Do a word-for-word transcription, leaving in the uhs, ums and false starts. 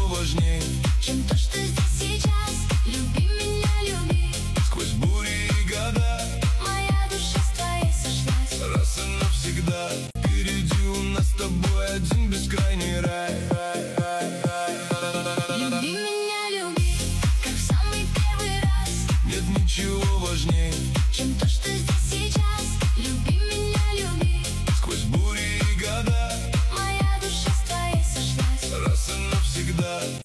ничего важней, чем то, что здесь сейчас. Люби меня, люби. Сквозь бури и года Моя душа с твоей сошлась. раз и навсегда. Впереди у нас с тобой один бескрайний рай. Люби меня, люби, как в самый первый раз. Нет ничего важней, чем то, что здесь сейчас. Люби меня, люби. сквозь бури и года Моя душа с твоей сошлась. раз и навсегда.